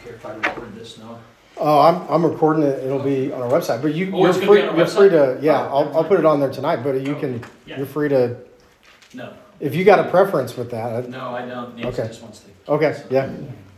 care if I record this, no? Oh, I'm recording it. It'll be on our website. But you're it's gonna free. be on our You're free to. website? Yeah, Oh, I'll put it on there tonight. But you can. Yeah. You're free to. No, If you got a preference with that. no, I don't. Nancy Okay. just wants to. Okay. Yeah.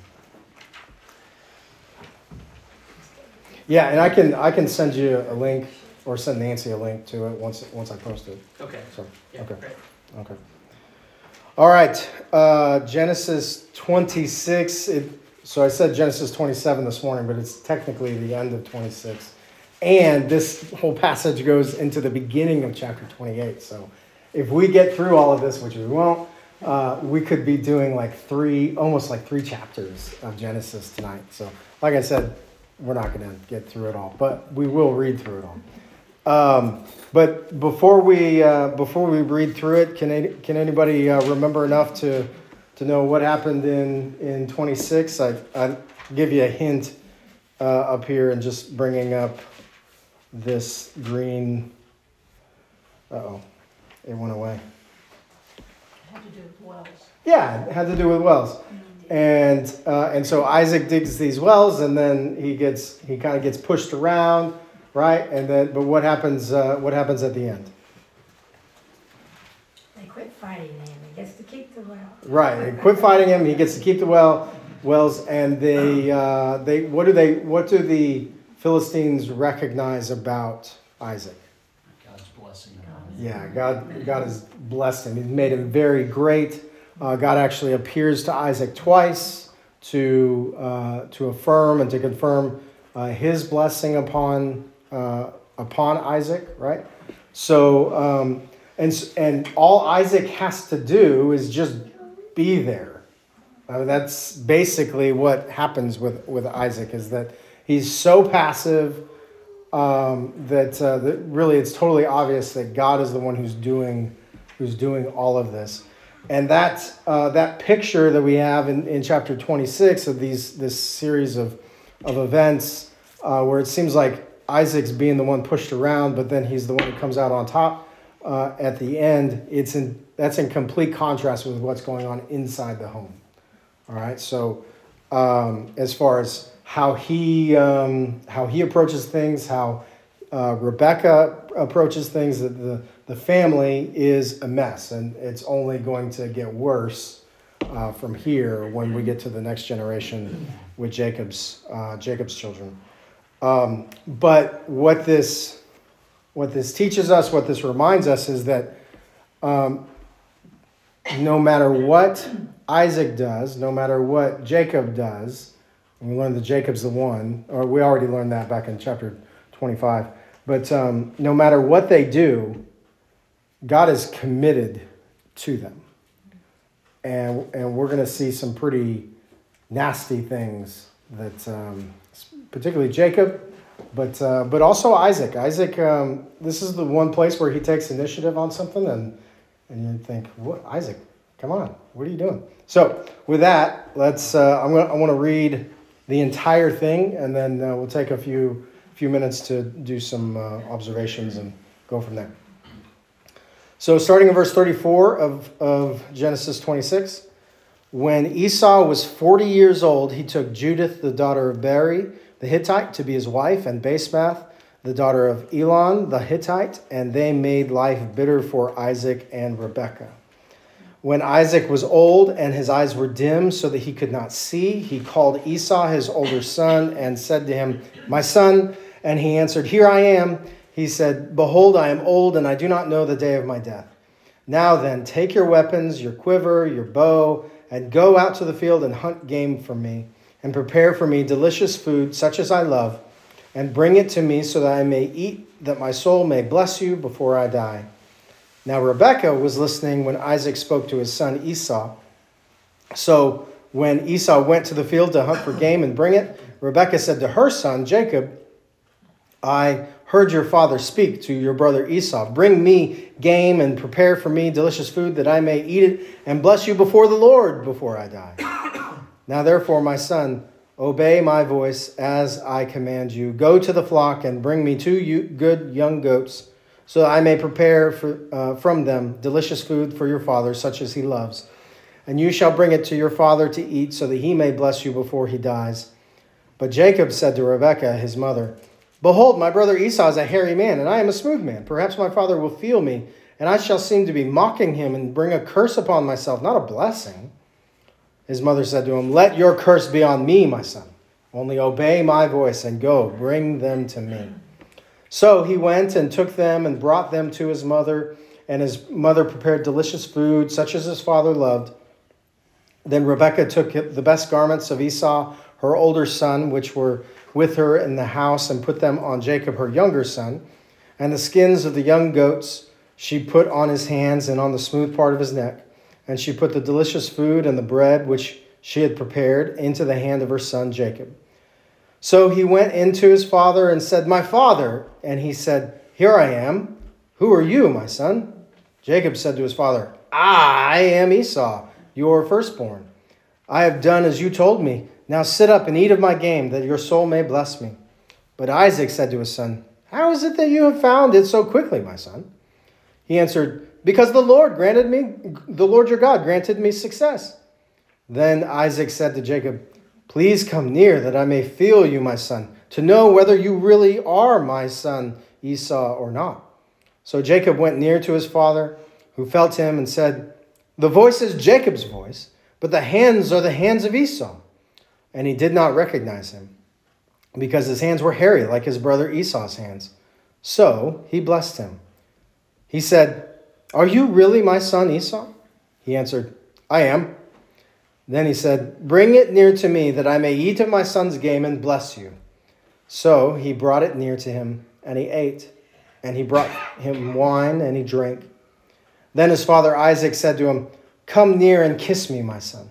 Yeah, and I can send you a link or send Nancy a link to it once I post it. Okay. So Yeah, okay. great. Okay. All right. Genesis 26. So I said Genesis 27 this morning, but it's technically the end of 26. And this whole passage goes into the beginning of chapter 28. So if we get through all of this, which we won't, we could be doing almost like three chapters of Genesis tonight. So like I said, we're not going to get through it all, but we will read through it all. But before we read through it, can anybody remember enough to know what happened in 26? I give you a hint up here and just bringing up this green. It went away. It had to do with wells. Yeah, it had to do with wells. And so Isaac digs these wells, and then he kind of gets pushed around, right? But what happens at the end? They quit fighting him. He gets to keep the well. Right. They quit fighting him. He gets to keep the wells, and what do the Philistines recognize about Isaac? God's blessing. Yeah, God has blessed him. He's made him very great. God actually appears to Isaac twice to affirm and to confirm his blessing upon Isaac, right? So and all Isaac has to do is just be there. That's basically what happens with Isaac, is that he's so passive that really it's totally obvious that God is the one who's doing all of this. And that picture that we have in chapter 26 of this series of events where it seems like Isaac's being the one pushed around, but then he's the one who comes out on top at the end. That's in complete contrast with what's going on inside the home. All right, so as far as how he approaches things, how Rebecca approaches things, the family is a mess, and it's only going to get worse from here when we get to the next generation with Jacob's children. But what this teaches us, what this reminds us, is that no matter what Isaac does, no matter what Jacob does, and we learned that Jacob's the one, or we already learned that back in chapter 25. But no matter what they do, God is committed to them. And we're going to see some pretty nasty things that, particularly Jacob, but also Isaac. Isaac, this is the one place where he takes initiative on something, and you think, what, Isaac, come on, what are you doing? So with that, I want to read the entire thing, and then we'll take a few minutes to do some observations and go from there. So starting in verse 34 of Genesis 26, when Esau was 40 years old, he took Judith, the daughter of Beri, the Hittite, to be his wife, and Basemath, the daughter of Elon, the Hittite, and they made life bitter for Isaac and Rebekah. When Isaac was old and his eyes were dim so that he could not see, he called Esau, his older son, and said to him, "My son," and he answered, "Here I am." He said, "Behold, I am old, and I do not know the day of my death. Now then, take your weapons, your quiver, your bow, and go out to the field and hunt game for me, and prepare for me delicious food, such as I love, and bring it to me so that I may eat, that my soul may bless you before I die." Now Rebekah was listening when Isaac spoke to his son Esau. So when Esau went to the field to hunt for game and bring it, Rebekah said to her son Jacob, "I heard your father speak to your brother Esau. Bring me game and prepare for me delicious food that I may eat it and bless you before the Lord before I die. Now therefore, my son, obey my voice as I command you. Go to the flock and bring me 2 good young goats, so that I may prepare from them delicious food for your father, such as he loves. And you shall bring it to your father to eat, so that he may bless you before he dies. But Jacob said to Rebekah, his mother, "Behold, my brother Esau is a hairy man, and I am a smooth man. Perhaps my father will feel me, and I shall seem to be mocking him and bring a curse upon myself, not a blessing." His mother said to him, "Let your curse be on me, my son. Only obey my voice and go, bring them to me." So he went and took them and brought them to his mother, and his mother prepared delicious food, such as his father loved. Then Rebekah took the best garments of Esau, her older son, which were with her in the house, and put them on Jacob, her younger son. And the skins of the young goats she put on his hands and on the smooth part of his neck. And she put the delicious food and the bread which she had prepared into the hand of her son Jacob. So he went in to his father and said, "My father." And he said, "Here I am. Who are you, my son?" Jacob said to his father, "I am Esau, your firstborn. I have done as you told me. Now sit up and eat of my game, that your soul may bless me." But Isaac said to his son, "How is it that you have found it so quickly, my son?" He answered, "Because the Lord your God granted me success." Then Isaac said to Jacob, "Please come near, that I may feel you, my son, to know whether you really are my son Esau or not." So Jacob went near to his father, who felt him and said, "The voice is Jacob's voice, but the hands are the hands of Esau." And he did not recognize him, because his hands were hairy like his brother Esau's hands. So he blessed him. He said, "Are you really my son Esau?" He answered, "I am." Then he said, "Bring it near to me, that I may eat of my son's game and bless you." So he brought it near to him, and he ate. And he brought him wine, and he drank. Then his father Isaac said to him, "Come near and kiss me, my son."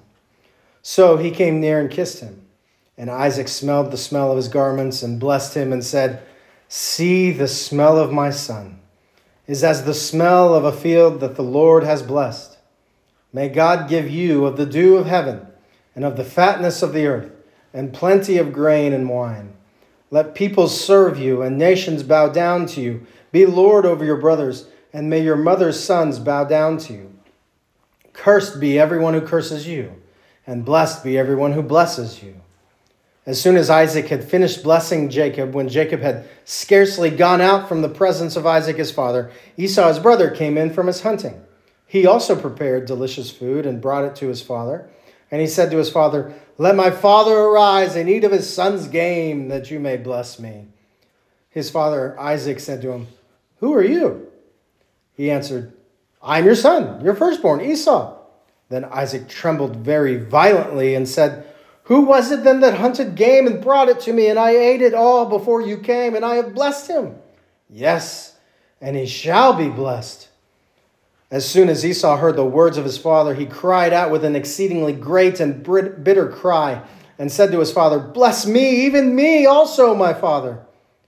So he came near and kissed him. And Isaac smelled the smell of his garments and blessed him and said, "See, the smell of my son is as the smell of a field that the Lord has blessed. May God give you of the dew of heaven and of the fatness of the earth and plenty of grain and wine. Let peoples serve you and nations bow down to you. Be Lord over your brothers, and may your mother's sons bow down to you. Cursed be everyone who curses you, and blessed be everyone who blesses you." As soon as Isaac had finished blessing Jacob, when Jacob had scarcely gone out from the presence of Isaac his father, Esau his brother came in from his hunting. He also prepared delicious food and brought it to his father. And he said to his father, "Let my father arise and eat of his son's game, that you may bless me." His father Isaac said to him, "Who are you?" He answered, "I am your son, your firstborn, Esau." Then Isaac trembled very violently and said, "Who was it then that hunted game and brought it to me, and I ate it all before you came, and I have blessed him? Yes, and he shall be blessed." As soon as Esau heard the words of his father, he cried out with an exceedingly great and bitter cry, and said to his father, "Bless me, even me also, my father."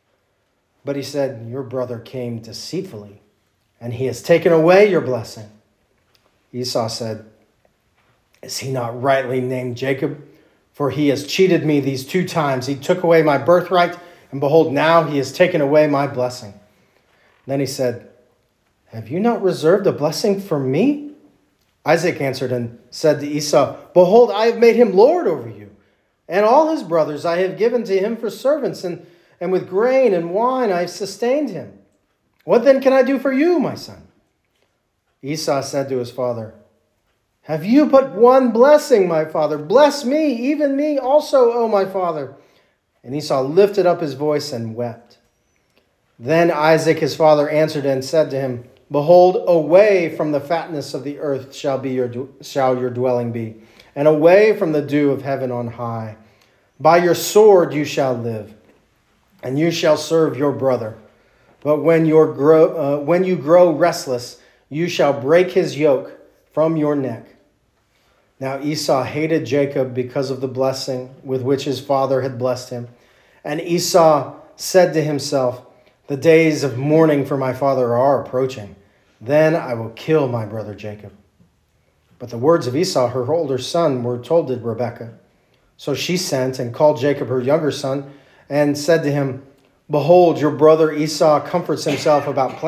But he said, "Your brother came deceitfully, and he has taken away your blessing." Esau said, "Is he not rightly named Jacob? For he has cheated me these 2 times. He took away my birthright, and behold, now he has taken away my blessing." Then he said, "Have you not reserved a blessing for me?" Isaac answered and said to Esau, "Behold, I have made him lord over you, and all his brothers I have given to him for servants, and with grain and wine I have sustained him. What then can I do for you, my son?" Esau said to his father, "Have you but one blessing, my father? Bless me, even me also, O my father." And Esau lifted up his voice and wept. Then Isaac his father answered and said to him, "Behold, away from the fatness of the earth shall your dwelling be, and away from the dew of heaven on high. By your sword you shall live, and you shall serve your brother. But when you grow restless, you shall break his yoke from your neck." Now Esau hated Jacob because of the blessing with which his father had blessed him. And Esau said to himself, "The days of mourning for my father are approaching. Then I will kill my brother Jacob." But the words of Esau, her older son, were told to Rebekah. So she sent and called Jacob, her younger son, and said to him, "Behold, your brother Esau comforts himself about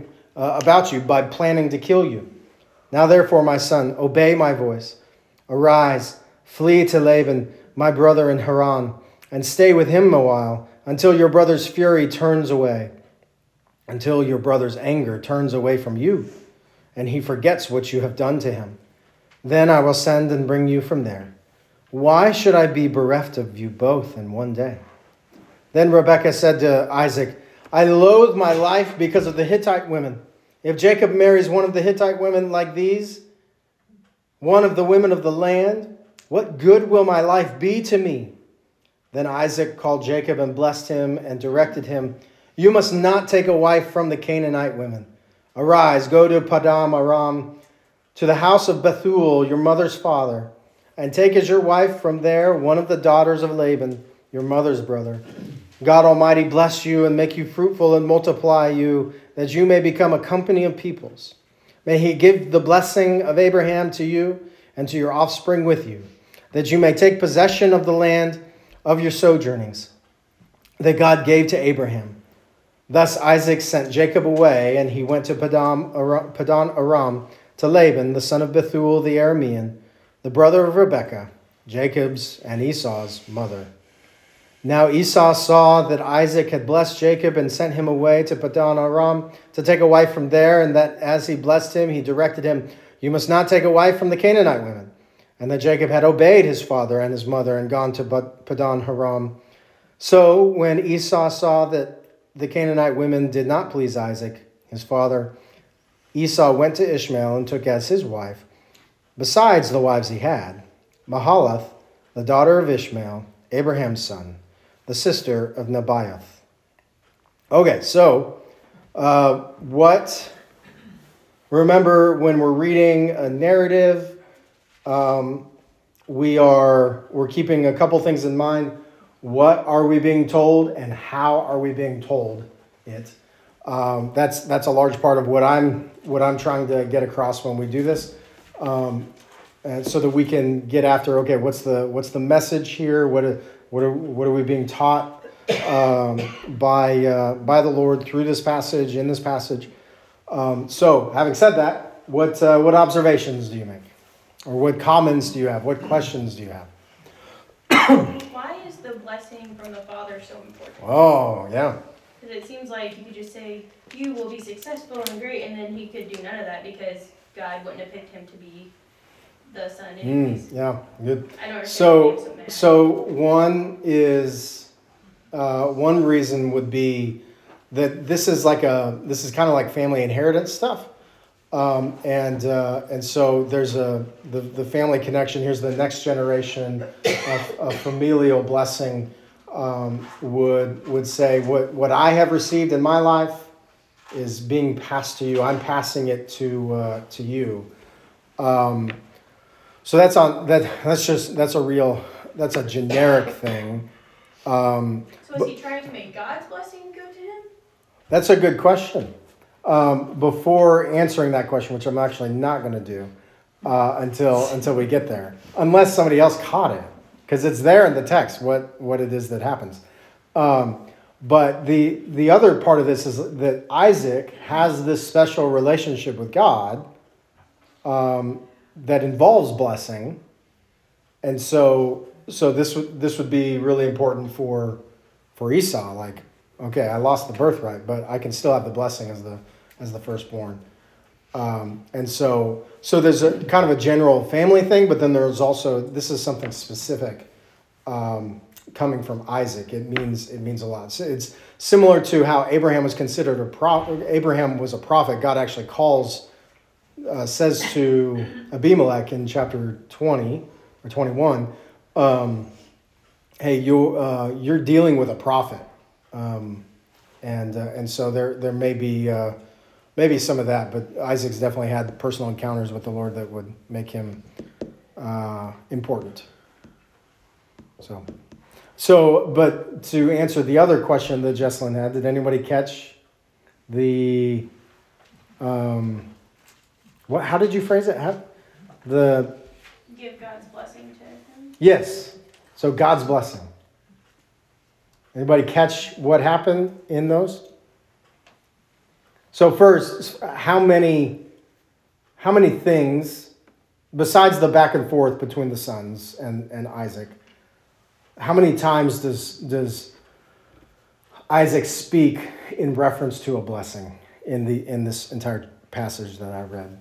you by planning to kill you. Now therefore, my son, obey my voice. Arise, flee to Laban, my brother in Haran, and stay with him a while, until your brother's fury turns away, until your brother's anger turns away from you, and he forgets what you have done to him. Then I will send and bring you from there. Why should I be bereft of you both in one day?" Then Rebekah said to Isaac, "I loathe my life because of the Hittite women. If Jacob marries one of the Hittite women like these, one of the women of the land, what good will my life be to me?" Then Isaac called Jacob and blessed him and directed him, "You must not take a wife from the Canaanite women. Arise, go to Paddan Aram, to the house of Bethuel, your mother's father, and take as your wife from there one of the daughters of Laban, your mother's brother. God Almighty bless you and make you fruitful and multiply you, that you may become a company of peoples. May he give the blessing of Abraham to you and to your offspring with you, that you may take possession of the land of your sojournings that God gave to Abraham." Thus Isaac sent Jacob away, and he went to Paddan Aram to Laban, the son of Bethuel the Aramean, the brother of Rebekah, Jacob's and Esau's mother. Now Esau saw that Isaac had blessed Jacob and sent him away to Paddan Aram to take a wife from there, and that as he blessed him, he directed him, "You must not take a wife from the Canaanite women," and that Jacob had obeyed his father and his mother and gone to Paddan Aram. So when Esau saw that the Canaanite women did not please Isaac, his father, Esau went to Ishmael and took as his wife, besides the wives he had, Mahalath, the daughter of Ishmael, Abraham's son, the sister of Nebaioth. Okay, so remember when we're reading a narrative, we're keeping a couple things in mind. What are we being told and how are we being told it? That's a large part of what I'm trying to get across when we do this. And so that we can get after, okay, what's the message here? What are we being taught by the Lord through this passage, in this passage? So, having said that, what observations do you make, or what comments do you have? What questions do you have? Why is the blessing from the Father so important? Oh, yeah. Because it seems like you could just say, "You will be successful and great," and then he could do none of that because God wouldn't have picked him to be the son anyways. Yeah, good. I don't understand why I'm so mad. So one reason would be that this is kind of like family inheritance stuff, and so there's the family connection. Here's the next generation of familial blessing. Would say what I have received in my life is being passed to you. I'm passing it to you. So that's a generic thing. So is he trying to make God's blessing go to him? That's a good question. Before answering that question, which I'm actually not going to do until we get there, unless somebody else caught it, because it's there in the text what it is that happens. But the other part of this is that Isaac has this special relationship with God that involves blessing, and so this would be really important for Esau. Like, okay, I lost the birthright, but I can still have the blessing as the firstborn. And so there's a kind of a general family thing, but then there's also, this is something specific coming from Isaac. It means a lot. So it's similar to how Abraham was considered a prophet. Abraham was a prophet. God actually says to Abimelech in chapter 20 or 21, hey, you're dealing with a prophet. And so there may be some of that, but Isaac's definitely had personal encounters with the Lord that would make him important. So, but to answer the other question that Jesselyn had, did anybody catch the how did you phrase it? Give God's blessing to him? Yes. So God's blessing. Anybody catch what happened in those? So first, how many things, besides the back and forth between the sons and Isaac, how many times does Isaac speak in reference to a blessing in this entire passage that I read?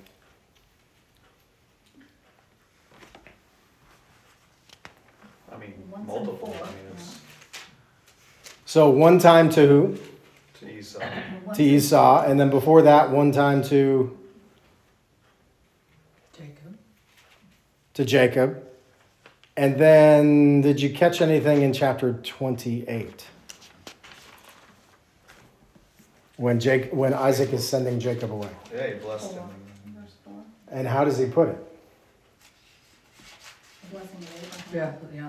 I mean, Once and multiple. four, I mean, it's So one time to who? to Esau. To Esau, and then before that, one time to Jacob. And then, did you catch anything in chapter 28? When Isaac is sending Jacob away. Yeah, he blessed him. And how does he put it? Yeah.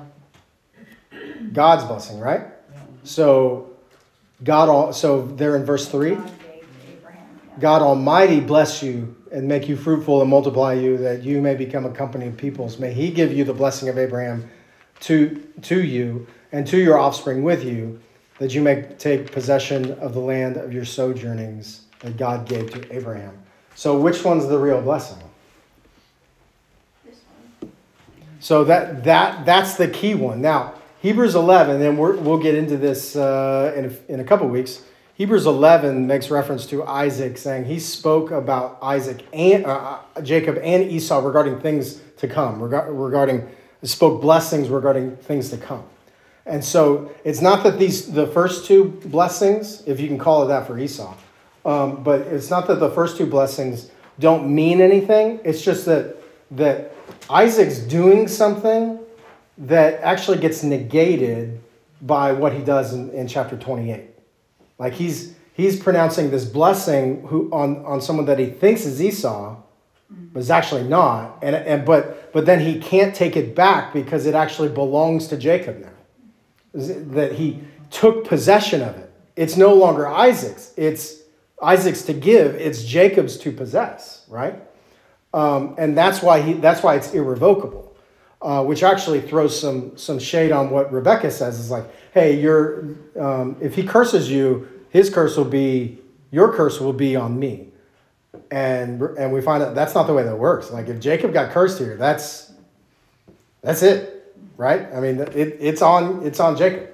God's blessing, right? So so there in verse 3, God Almighty bless you and make you fruitful and multiply you, that you may become a company of peoples. May he give you the blessing of Abraham to you and to your offspring with you, that you may take possession of the land of your sojournings that God gave to Abraham. So which one's the real blessing? This one. So that's the key one. Now, Hebrews 11, and we'll get into this in a couple weeks. Hebrews 11 makes reference to Isaac, saying he spoke about Jacob and Esau regarding things to come, spoke blessings regarding things to come. And so it's not that the first two blessings, if you can call it that for Esau, but it's not that the first two blessings don't mean anything. It's just that Isaac's doing something that actually gets negated by what he does in chapter 28. Like he's pronouncing this blessing on someone that he thinks is Esau, but is actually not. But then he can't take it back because it actually belongs to Jacob now. That he took possession of it. It's no longer Isaac's. It's Isaac's to give. It's Jacob's to possess, right? And that's why it's irrevocable. Which actually throws some shade on what Rebecca says. Is like, hey, if he curses you, your curse will be on me. And we find out that's not the way that works. Like if Jacob got cursed here, that's it, right? I mean, it's on Jacob.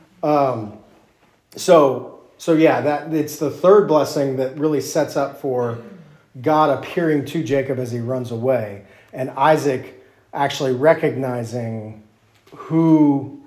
So yeah, that it's the third blessing that really sets up for God appearing to Jacob as he runs away, and Isaac actually recognizing who's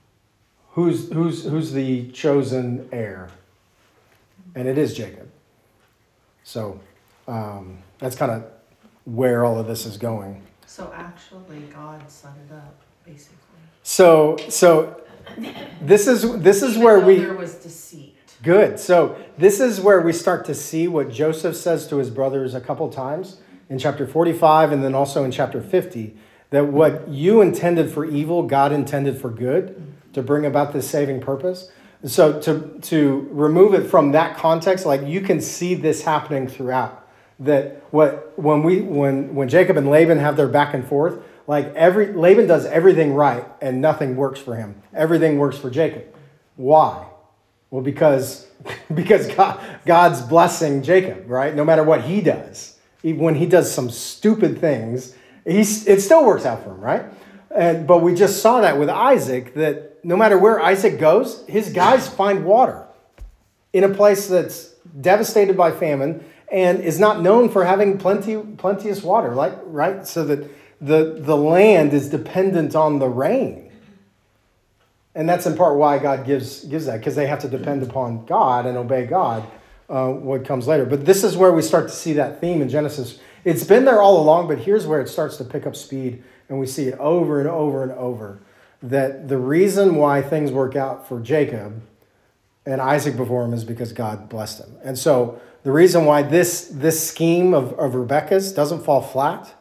the chosen heir, and it is Jacob. So that's kind of where all of this is going. So actually, God set it up, basically. So this is Even where though there was deceit. Good. So this is where we start to see what Joseph says to his brothers a couple times in chapter 45 and then also in chapter 50. That what you intended for evil, God intended for good to bring about this saving purpose. So to remove it from that context, like you can see this happening throughout. That when Jacob and Laban have their back and forth, like Laban does everything right and nothing works for him. Everything works for Jacob. Why? Well, because God's blessing Jacob, right? No matter what he does, even when he does some stupid things, it still works out for him, right? But we just saw that with Isaac, that no matter where Isaac goes, his guys find water in a place that's devastated by famine and is not known for having plenteous water, right? So that the land is dependent on the rain. And that's in part why God gives that, because they have to depend upon God and obey God, what comes later. But this is where we start to see that theme in Genesis. It's been there all along, but here's where it starts to pick up speed, and we see it over and over and over, that the reason why things work out for Jacob and Isaac before him is because God blessed him. And so the reason why this scheme of Rebekah's doesn't fall flat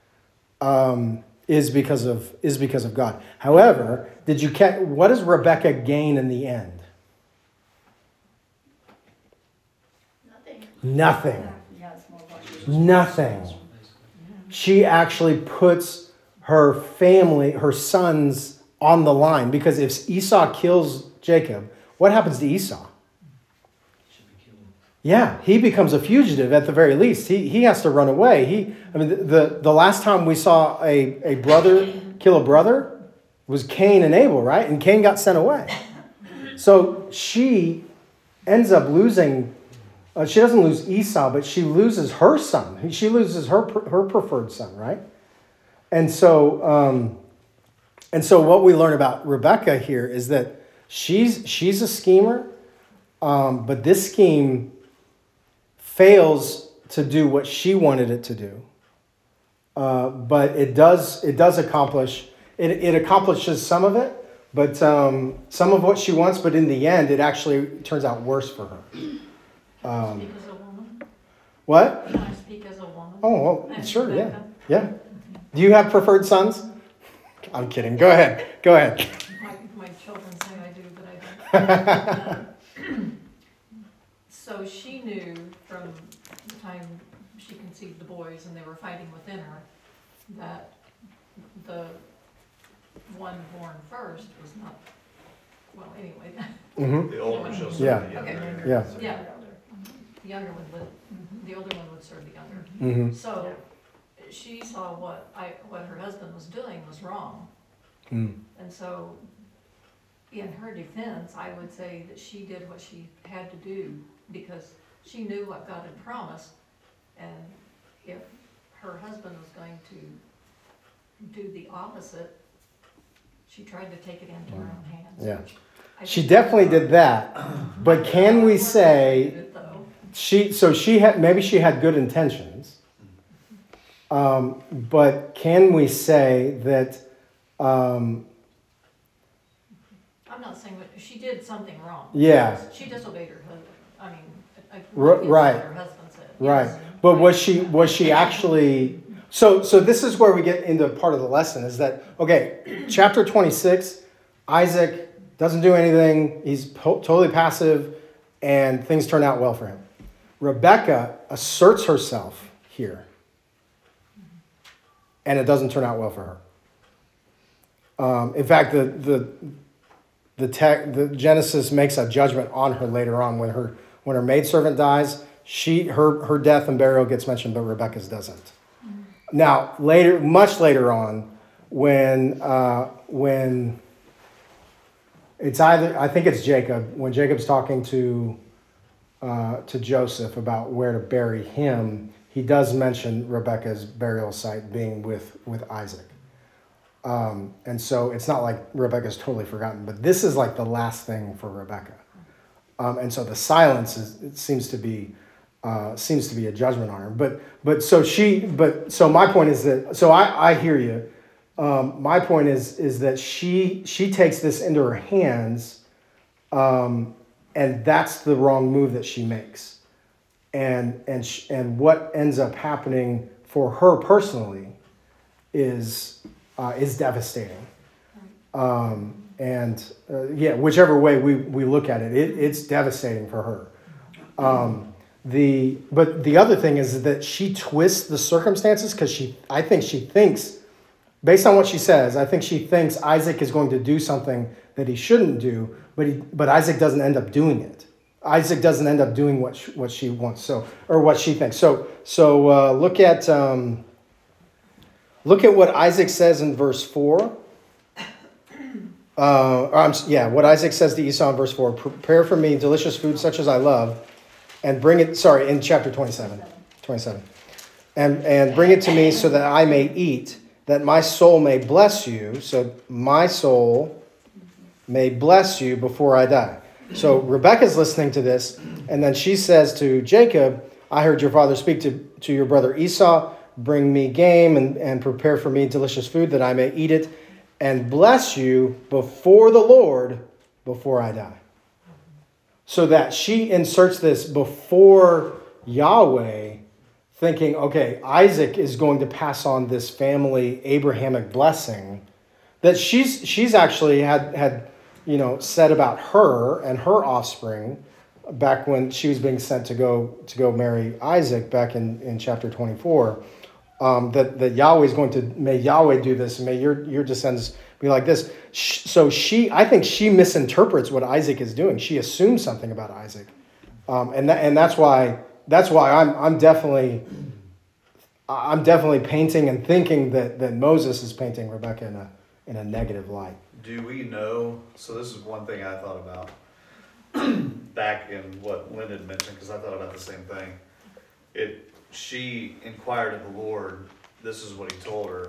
is because of God. However, what does Rebekah gain in the end? Nothing. Nothing. She actually puts her family, her sons, on the line, because if Esau kills Jacob, what happens to Esau? Yeah, he becomes a fugitive at the very least. He has to run away. The last time we saw a brother kill a brother, was Cain and Abel, right? And Cain got sent away. So she ends up losing, she doesn't lose Esau, but she loses her son. She loses her preferred son, right? And so what we learn about Rebecca here is that she's a schemer, but this scheme fails to do what she wanted it to do. But it does accomplish, it accomplishes some of it, but some of what she wants, but in the end, it actually turns out worse for her. Speak as a woman. What? Can I speak as a woman? Oh, well, And sure, yeah. Rebecca? Yeah. Do you have preferred sons? I'm kidding. Go ahead. My children say I do, but I don't. So she knew from the time she conceived the boys and they were fighting within her that the one born first was not, well, anyway. Mm-hmm. The older shall serve Yeah. the younger. Yeah. Yeah. The younger one would, the older one would serve the younger. Mm-hmm. So she saw what her husband was doing was wrong. Mm. And so, in her defense, I would say that she did what she had to do because she knew what God had promised. And if her husband was going to do the opposite, she tried to take it into her own hands. Yeah. which I She think- definitely did that. But can we say Though. maybe she had good intentions. But can we say that I'm not saying what, she did something wrong. Yeah. She disobeyed her husband. I mean, Right. what her husband said. right. Yes. But was she actually so this is where we get into part of the lesson is that okay, chapter 26, Isaac doesn't do anything, he's totally passive, and things turn out well for him. Rebecca asserts herself here, and it doesn't turn out well for her. In fact, the Genesis makes a judgment on her later on when her maidservant dies. Her death and burial gets mentioned, but Rebecca's doesn't. Now much later on, when it's either, I think it's Jacob, when Jacob's talking to Joseph about where to bury him, he does mention Rebecca's burial site being with Isaac. And so it's not like Rebecca's totally forgotten, but this is like the last thing for Rebecca. And so the silence seems to be a judgment on her. So my point is that, so I hear you. My point is that she takes this into her hands, and that's the wrong move that she makes. And what ends up happening for her personally is devastating. Whichever way we look at it, it's devastating for her. But the other thing is that she twists the circumstances because I think she thinks, based on what she says, I think she thinks Isaac is going to do something that he shouldn't do, but Isaac doesn't end up doing it. Isaac doesn't end up doing what she wants, or what she thinks. So look at what Isaac says in verse 4. What Isaac says to Esau in verse 4: "Prepare for me delicious food such as I love, and bring it." Sorry, in chapter 27, and bring it to me so that I may eat, that my soul may bless you. So my soul may bless you before I die. So Rebecca's listening to this, and then she says to Jacob, "I heard your father speak to your brother Esau. Bring me game and prepare for me delicious food that I may eat it and bless you before the Lord before I die." So that she inserts this before Yahweh, thinking, okay, Isaac is going to pass on this family Abrahamic blessing that she's actually had said about her and her offspring back when she was being sent to go marry Isaac back in chapter 24. That Yahweh is going to, may Yahweh do this, and may your descendants be like this. So I think she misinterprets what Isaac is doing. She assumes something about Isaac, and that's why I'm definitely painting and thinking that Moses is painting Rebecca in a negative light. Do we know, so this is one thing I thought about back in what Lynn had mentioned, because I thought about the same thing. She inquired of the Lord, this is what he told her.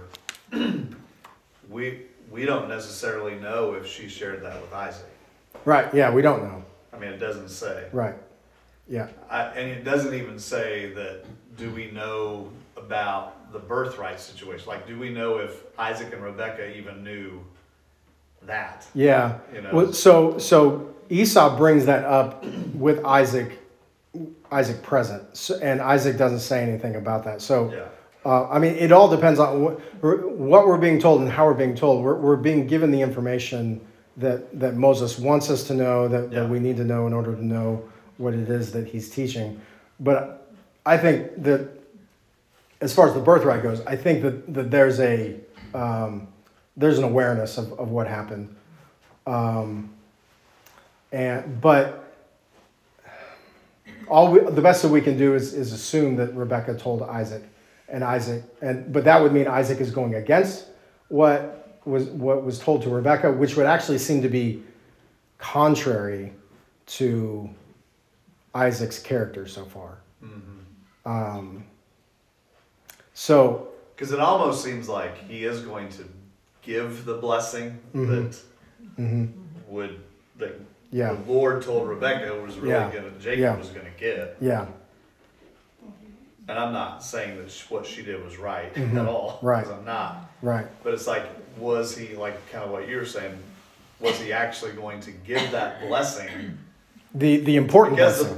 We don't necessarily know if she shared that with Isaac. Right, yeah, we don't know. I mean, it doesn't say. Right, yeah. And it doesn't even say that, do we know about the birthright situation? Like, do we know if Isaac and Rebekah even knew that? Yeah. You know? Well, so Esau brings that up with Isaac present, and Isaac doesn't say anything about that. So, Yeah. I mean, it all depends on what we're being told and how we're being told. We're being given the information that Moses wants us to know, that we need to know in order to know what it is that he's teaching. But I think that as far as the birthright goes, I think that there's an awareness of what happened. But the best that we can do is assume that Rebekah told Isaac, but that would mean Isaac is going against what was told to Rebekah, which would actually seem to be contrary to Isaac's character so far. Mm-hmm. So, because it almost seems like he is going to give the blessing that would that the Lord told Rebekah was really Jacob was going to get. Yeah. And I'm not saying that what she did was right at all. Right. Because I'm not. Right. But it's like, was he, like kind of what you were saying, was he actually going to give that blessing? The important blessing.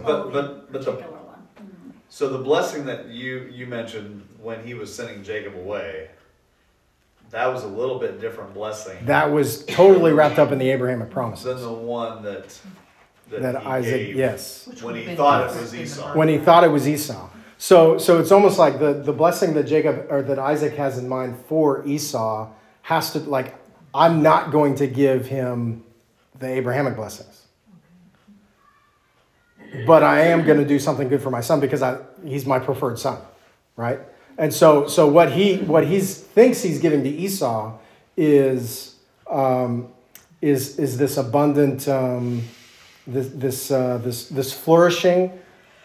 So the blessing that you mentioned when he was sending Jacob away, that was a little bit different blessing. That was totally wrapped up in the Abrahamic promises. Than the one that Isaac, gave yes. when he thought it was Esau. When he thought it was Esau. So it's almost like the blessing that that Isaac has in mind for Esau has to, like, I'm not going to give him the Abrahamic blessings. But I am going to do something good for my son because he's my preferred son, right? And so what he thinks he's giving to Esau is this abundant this flourishing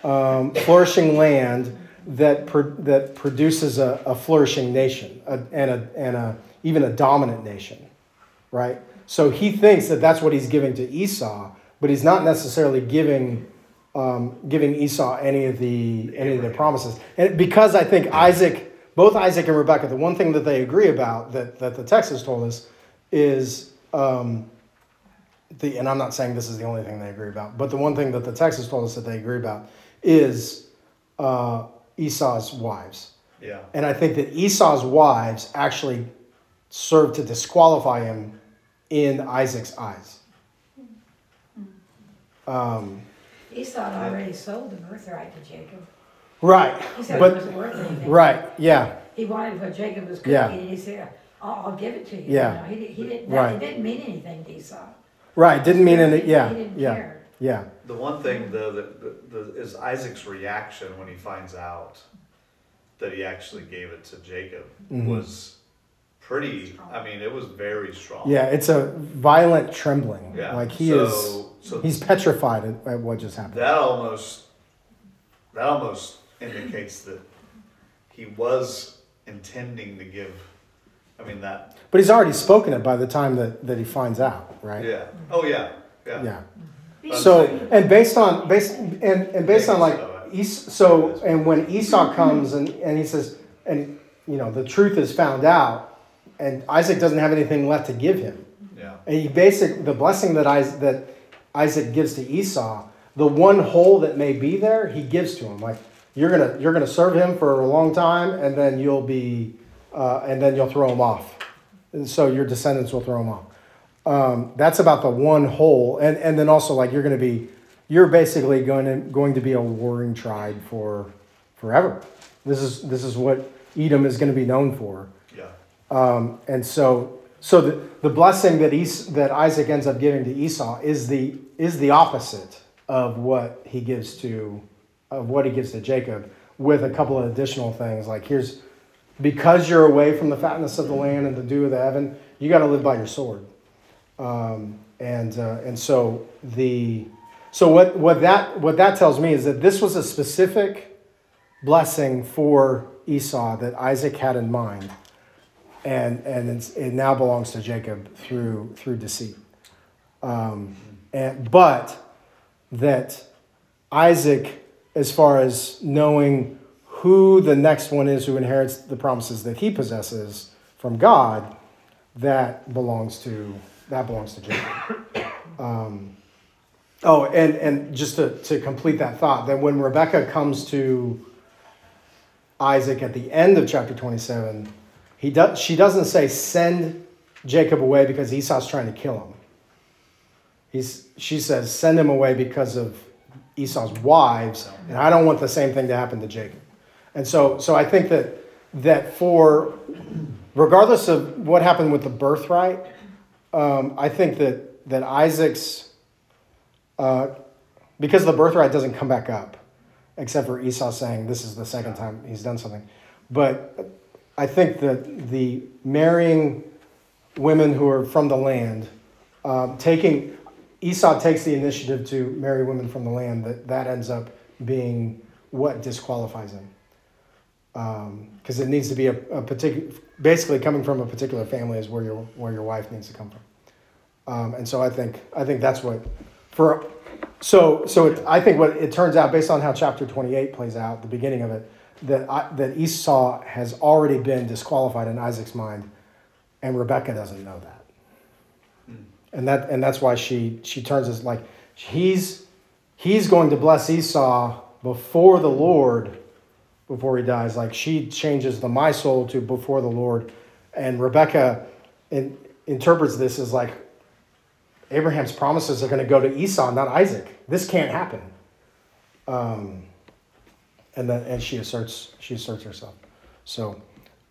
land that produces a flourishing nation and even a dominant nation, right? So he thinks that that's what he's giving to Esau, but he's not necessarily giving Esau any of the promises. And because I think both Isaac and Rebekah, the one thing that they agree about that the text has told us is and I'm not saying this is the only thing they agree about, but the one thing that the text has told us that they agree about is Esau's wives. Yeah. And I think that Esau's wives actually served to disqualify him in Isaac's eyes. Esau had already sold the birthright to Jacob. Right. He said But it wasn't worth anything. right, yeah. He wanted what Jacob was cooking, Yeah. and he said, I'll give it to you. Yeah. You know, he didn't, Right. it didn't mean anything to Esau. Right, didn't mean any, He didn't yeah. care. Yeah. The one thing though that is Isaac's reaction when he finds out that he actually gave it to Jacob was pretty. I mean, it was very strong. Yeah, it's a violent trembling. Yeah. Like So he's petrified at what just happened. that almost indicates that he was intending to give. I mean that. But he's already spoken it by the time that he finds out, right? Yeah. Oh yeah. Yeah. Yeah. I'm So saying- and based on like and when Esau comes and he says, and you know, the truth is found out, and Isaac doesn't have anything left to give him. Yeah. And the blessing that Isaac gives to Esau, the one hole that may be there, he gives to him. Like you're gonna serve him for a long time, and then you'll throw him off, and so your descendants will throw him off. That's about the one hole, and then also like you're basically going to be a warring tribe forever. This is what Edom is going to be known for. Yeah. And so the blessing that Isaac ends up giving to Esau is the opposite of what he gives to Jacob, with a couple of additional things. Like because you're away from the fatness of the land and the dew of the heaven, you got to live by your sword. And so what that tells me is that this was a specific blessing for Esau that Isaac had in mind, and it now belongs to Jacob through deceit. But that Isaac, as far as knowing who the next one is who inherits the promises that he possesses from God, that belongs to Jacob. And just to complete that thought, that when Rebekah comes to Isaac at the end of chapter 27, she doesn't say send Jacob away because Esau's trying to kill him. She says send him away because of Esau's wives, and I don't want the same thing to happen to Jacob. And so I think that for regardless of what happened with the birthright, I think that Isaac's because the birthright doesn't come back up, except for Esau saying this is the second time he's done something. But I think that the marrying women who are from the land, Esau takes the initiative to marry women from the land, that ends up being what disqualifies him. Because it needs to be a particular, basically coming from a particular family is where your wife needs to come from. And so I think that's what I think what it turns out based on how chapter 28 plays out, the beginning of it, that Esau has already been disqualified in Isaac's mind, and Rebekah doesn't know that. And that's why she turns us like he's going to bless Esau before the Lord before he dies. Like she changes the my soul to before the Lord, and Rebekah interprets this as like Abraham's promises are going to go to Esau, not Isaac. This can't happen. And she asserts herself. So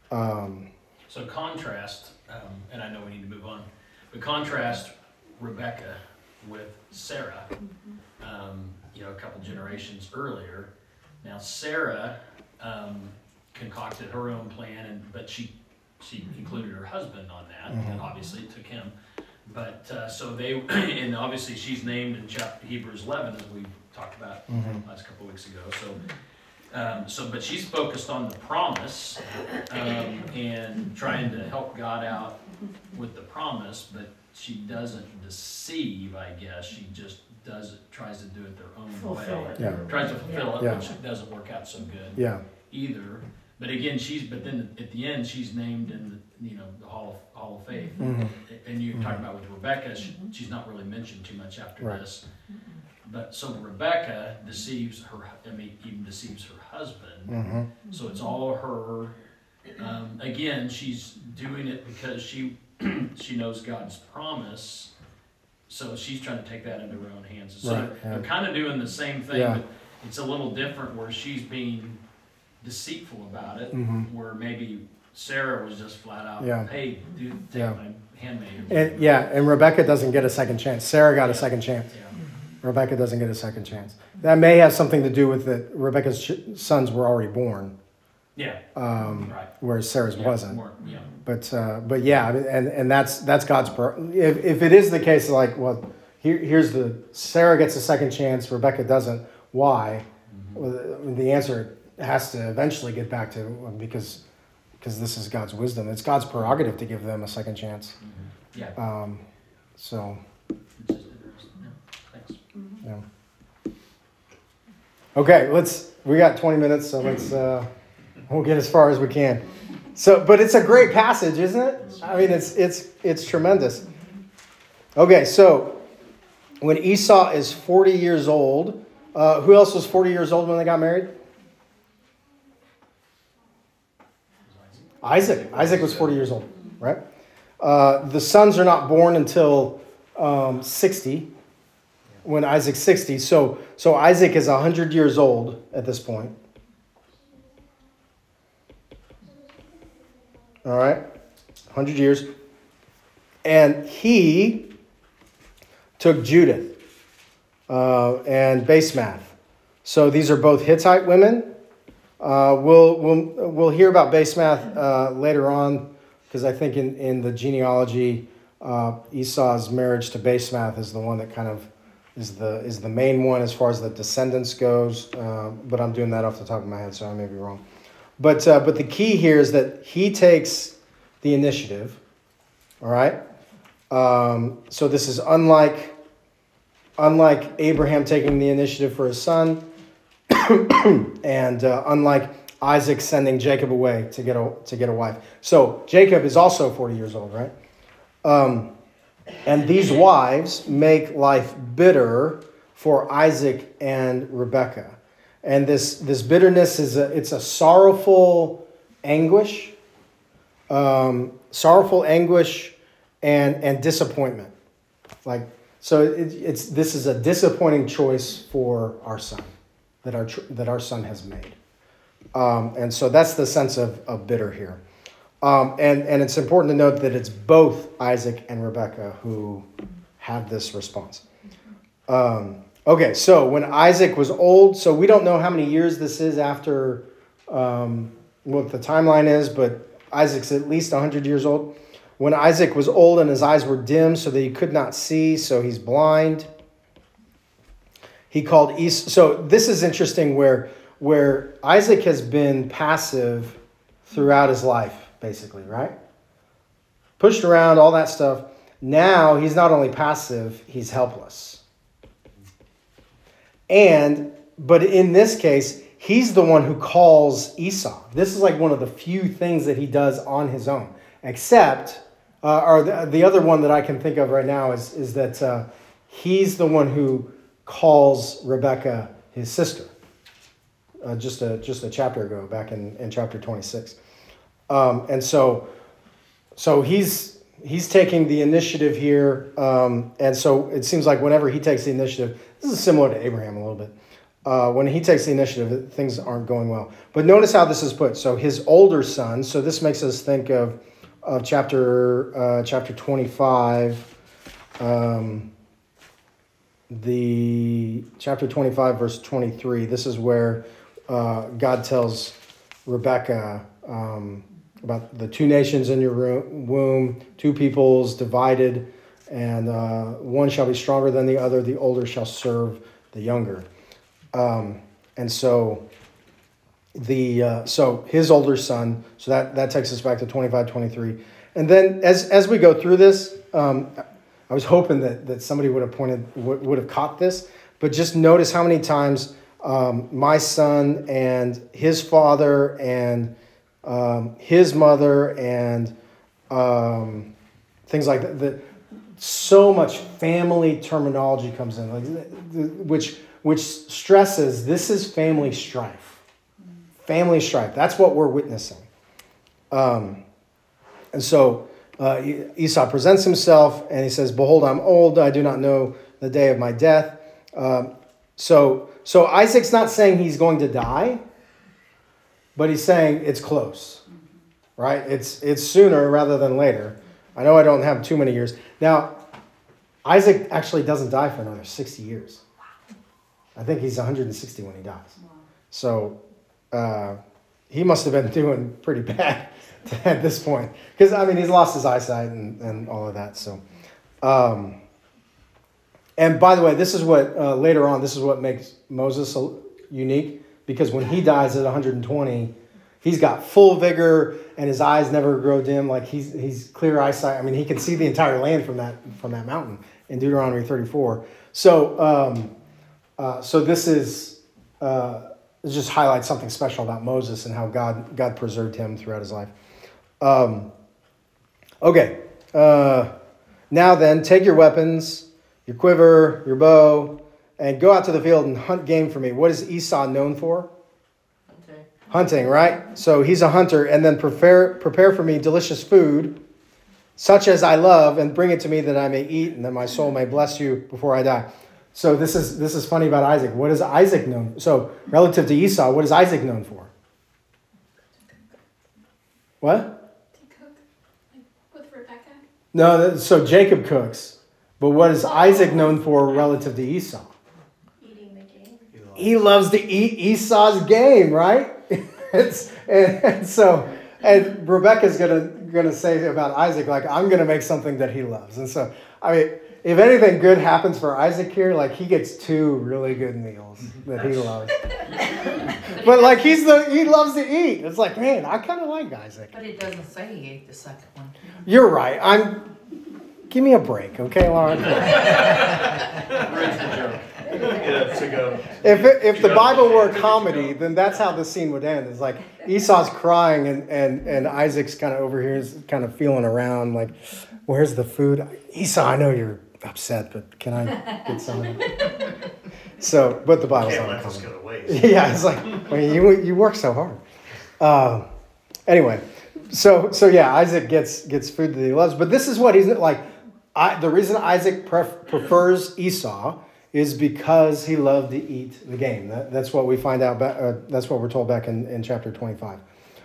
contrast, and I know we need to move on, but contrast Rebekah with Sarah, a couple generations earlier. Now Sarah concocted her own plan, but she included her husband on that, and obviously it took him. But and obviously she's named in Hebrews 11, as we talked about last couple of weeks ago. But she's focused on the promise and trying to help God out with the promise, but she doesn't deceive, I guess. She just tries to do it their own way. Yeah. Tries to fulfill it, Yeah. which doesn't work out so good either. But again, but then at the end, she's named in the Hall of Faith. And you're talking about with Rebekah, she's not really mentioned too much after this. But so Rebekah deceives even deceives her husband. So it's all her. Again, she's doing it because she knows God's promise. So she's trying to take that into her own hands. So they're kind of doing the same thing, but it's a little different where she's being deceitful about it, where maybe Sarah was just flat out, hey, dude, take my handmaid. And Rebekah doesn't get a second chance. Sarah got a second chance. Rebekah doesn't get a second chance. That may have something to do with that Rebekah's sons were already born. Whereas Sarah's wasn't. But and that's God's. If it is the case, like, well, here's Sarah gets a second chance, Rebekah doesn't. Why? Well, the answer has to eventually get back to because this is God's wisdom. It's God's prerogative to give them a second chance. So. Thanks. Yeah. Okay, we got 20 minutes, so we'll get as far as we can. So, but it's a great passage, isn't it? I mean, it's tremendous. Okay, so when Esau is 40 years old, who else was 40 years old when they got married? Isaac. Isaac was 40 years old, right? The sons are not born until 60. When Isaac's 60, so Isaac is 100 years old at this point. All right, 100 years, and he took Judith and Basemath. So these are both Hittite women. We'll hear about Basemath later on because I think in the genealogy, Esau's marriage to Basemath is the one that kind of is the main one as far as the descendants goes. But I'm doing that off the top of my head, so I may be wrong. But the key here is that he takes the initiative. All right. So this is unlike Abraham taking the initiative for his son, and unlike Isaac sending Jacob away to get a wife. So Jacob is also 40 years old, right? And these wives make life bitter for Isaac and Rebekah. And this bitterness it's a sorrowful anguish, and disappointment. This is a disappointing choice for our son that our son has made. And so that's the sense of bitter here. And it's important to note that it's both Isaac and Rebekah who have this response. Okay, so when Isaac was old, so we don't know how many years this is after what the timeline is, but Isaac's at least 100 years old. When Isaac was old and his eyes were dim so that he could not see, so he's blind, he called Esau. So this is interesting where Isaac has been passive throughout his life, basically, right? Pushed around, all that stuff. Now he's not only passive, he's helpless. But in this case, he's the one who calls Esau. This is like one of the few things that he does on his own. Except, or the other one that I can think of right now is that he's the one who calls Rebekah his sister. Just a chapter ago, back in chapter 26. And so he's taking the initiative here. And so it seems like whenever he takes the initiative, this is similar to Abraham a little bit. When he takes the initiative, things aren't going well. But notice how this is put. So his older son, so this makes us think of chapter 25, the chapter 25, verse 23. This is where God tells Rebekah about the two nations in your womb, two peoples divided, and one shall be stronger than the other. The older shall serve the younger. And so so his older son, so that takes us back to 25-23. And then as we go through this, I was hoping that somebody would have caught this, but just notice how many times my son and his father and his mother and things like that. So much family terminology comes in, which stresses this is family strife. Family strife. That's what we're witnessing. And so Esau presents himself and he says, "Behold, I'm old. I do not know the day of my death." So Isaac's not saying he's going to die, but he's saying it's close, right? It's sooner rather than later. I know I don't have too many years. Now, Isaac actually doesn't die for another 60 years. I think he's 160 when he dies. So he must have been doing pretty bad at this point. Because, he's lost his eyesight and all of that. So, and by the way, this is what, later on, this is what makes Moses unique. Because when he dies at 120, he's got full vigor and his eyes never grow dim. Like he's clear eyesight. He can see the entire land from that mountain in Deuteronomy 34. So this is it just highlights something special about Moses and how God preserved him throughout his life. Okay. Now then, take your weapons, your quiver, your bow, and go out to the field and hunt game for me. What is Esau known for? Hunting, right? So he's a hunter. And then prepare for me delicious food, such as I love, and bring it to me that I may eat, and that my soul may bless you before I die. So this is funny about Isaac. What is Isaac known? So relative to Esau, what is Isaac known for? What? To cook, like with Rebecca. No, so Jacob cooks. But what is Isaac known for relative to Esau? Eating the game. He loves to eat Esau's game, right? And Rebecca's gonna gonna say about Isaac, like, I'm gonna make something that he loves. And so, I mean, if anything good happens for Isaac here, like, he gets 2 really good meals that he loves. But like, he loves to eat. It's like, man, I kind of like Isaac. But it doesn't say he ate the second one. You're right. Give me a break, okay, Lauren? Yeah, to go. If the Bible were a comedy, then that's how the scene would end. It's like Esau's crying and Isaac's kind of over here, is kind of feeling around, like, where's the food? Esau, I know you're upset, but can I get some of it? So, but the Bible's Can't not a let this comedy. go to waste. Yeah, it's like, I mean, you work so hard. Anyway, so yeah, Isaac gets food that he loves, but this is what he's like. The reason Isaac prefers Esau is because he loved to eat the game. That's what we find out. That's what we're told back in chapter 25.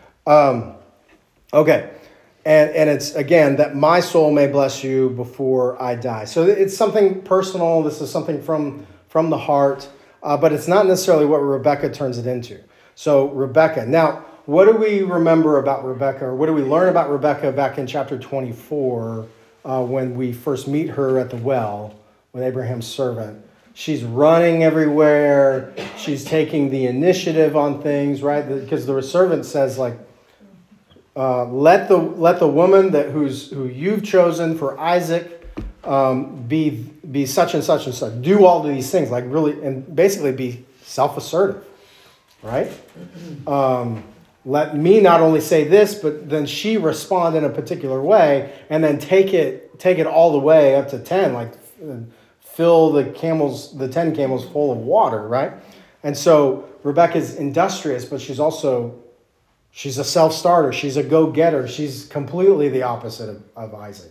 Okay, and it's again that my soul may bless you before I die. So it's something personal. This is something from the heart, but it's not necessarily what Rebecca turns it into. So Rebecca. Now, what do we remember about Rebecca, or what do we learn about Rebecca back in chapter 24 when we first meet her at the well with Abraham's servant? She's running everywhere. She's taking the initiative on things, right? Because the servant says, like, let the woman who you've chosen for Isaac be such and such and such. Do all of these things, like, really, and basically be self-assertive, right? Let me not only say this, but then she respond in a particular way, and then take it all the way up to 10, like fill the 10 camels full of water, right? And so Rebecca's industrious, but she's a self-starter. She's a go-getter. She's completely the opposite of Isaac.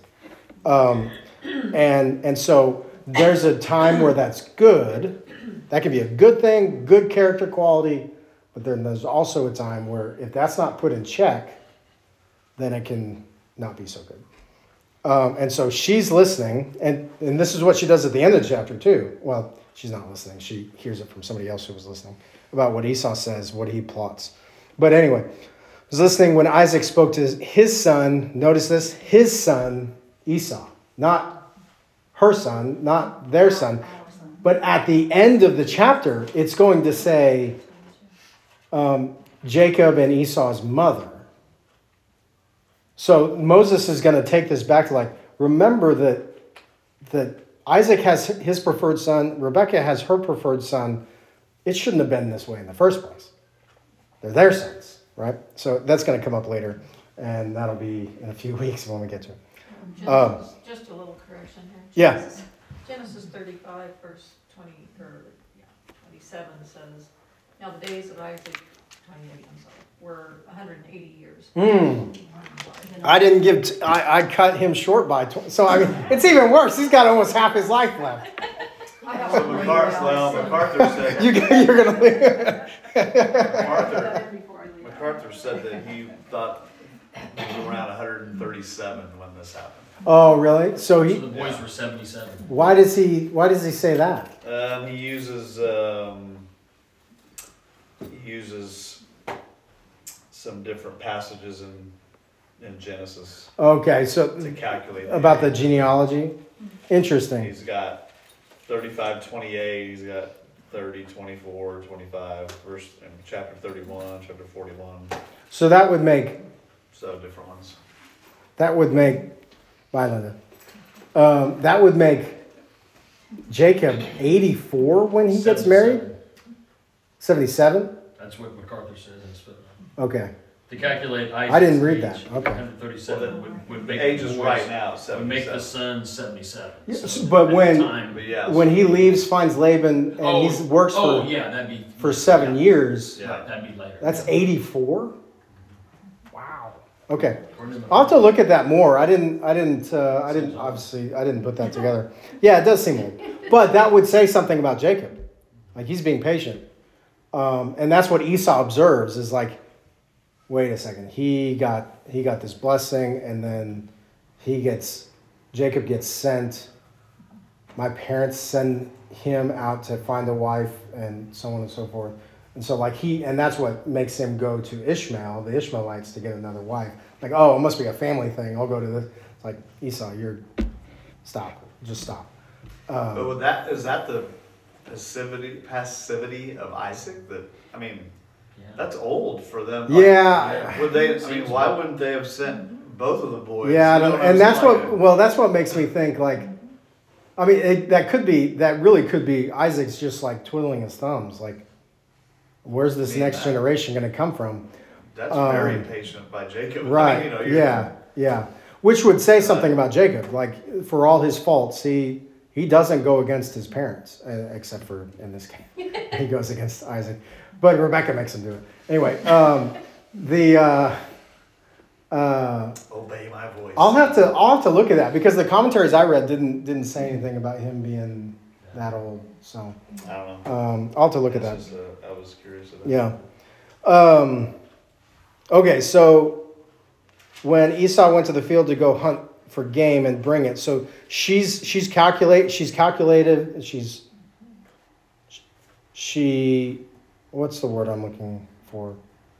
And so there's a time where that's good. That can be a good thing, good character quality. But then there's also a time where if that's not put in check, then it can not be so good. And so she's listening, and this is what she does at the end of the chapter too. Well, she's not listening. She hears it from somebody else who was listening about what Esau says, what he plots. But anyway, I was listening when Isaac spoke to his son. Notice this, his son Esau, not her son, not their son. But at the end of the chapter, it's going to say Jacob and Esau's mother. So Moses is going to take this back to, like, remember that Isaac has his preferred son, Rebecca has her preferred son. It shouldn't have been this way in the first place. They're their sons, right? So that's going to come up later, and that'll be in a few weeks when we get to it. Just a little correction here. Yeah. Genesis 35, verse 27 says, now the days of Isaac, 28, I'm sorry, were 180 years. I didn't give. I cut him short by 20. So I mean, it's even worse. He's got almost half his life left. I have So one MacArthur said, You're gonna leave. MacArthur said that he thought he was around 137 when this happened. Oh, really? So So the boys were 77. Why does he say that? He uses some different passages in Genesis Okay, so to calculate about the genealogy. Interesting. He's got 35:28. He's got 30:24, 25. Verse in chapter 31, chapter 41. So that would make. So different ones. Bye, Linda. That would make Jacob 84 when he gets married? 77? That's what MacArthur says in his footnote. Okay. To calculate Isaac's I didn't read age, that. Okay. 137 would make Age the is boys- right now would make the 77. son 77. Yes, So but at the when- time- But yeah, When he leaves, finds Laban, and he works oh yeah, that'd be for 7 years, Yeah. Right, that'd be later. that's 84? Wow. Okay. According to I'll have to look at that more. I didn't put that together. Yeah, it does seem old. But that would say something about Jacob. Like, he's being patient. And that's what Esau observes, is like, wait a second, he got this blessing, and then Jacob gets sent. My parents send him out to find a wife, and so on and so forth. And so like and that's what makes him go to Ishmael, the Ishmaelites, to get another wife. Like, oh, it must be a family thing. I'll go to this. It's like, Esau, just stop. But is that the passivity of Isaac? That's old for them. Yeah. Would they? I mean, why wouldn't they have sent both of the boys? Yeah, You know and I'm that's saying? that's what makes me think like, I mean, that really could be Isaac's just like twiddling his thumbs. Like, where's this next generation going to come from? That's very impatient by Jacob. Right. Yeah. Which would say something about Jacob. Like, for all his faults, he doesn't go against his parents, except for in this case, he goes against Isaac. But Rebecca makes him do it. Anyway, Obey my voice. I'll have to look at that because the commentaries I read didn't say anything about him being that old. So I don't know. I'll have to look at that. I was curious about Yeah. Okay, so when Esau went to the field to go hunt for game and bring it, so she's calculated. What's the word I'm looking for?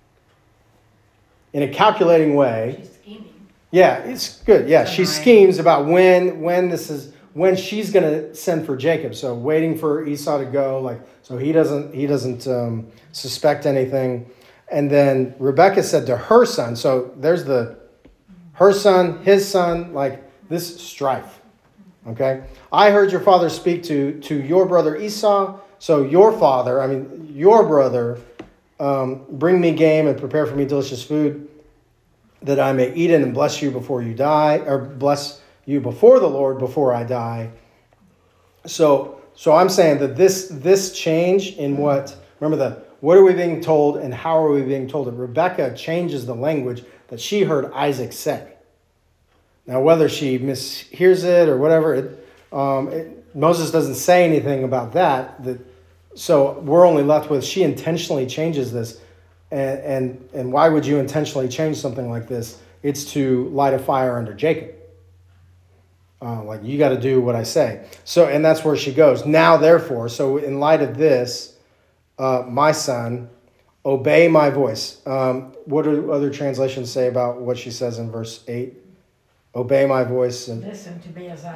In a calculating way. She's scheming. Yeah, it's good. Yeah, she Right. schemes about when she's going to send for Jacob. So waiting for Esau to go, like, so he doesn't suspect anything. And then Rebecca said to her son. So there's her son, his son, like this strife. Okay, I heard your father speak to your brother Esau. So your brother, bring me game and prepare for me delicious food, that I may eat it and bless you before you die, or bless you before the Lord before I die. So I'm saying that this change in what are we being told and how are we being told it? Rebecca changes the language that she heard Isaac say. Now, whether she mishears it or whatever, Moses doesn't say anything about that. So we're only left with she intentionally changes this. And why would you intentionally change something like this? It's to light a fire under Jacob. Like, you got to do what I say. So, and that's where she goes. Now, therefore, so in light of this, my son, obey my voice. What do other translations say about what she says in verse 8? Obey my voice and Listen to me as I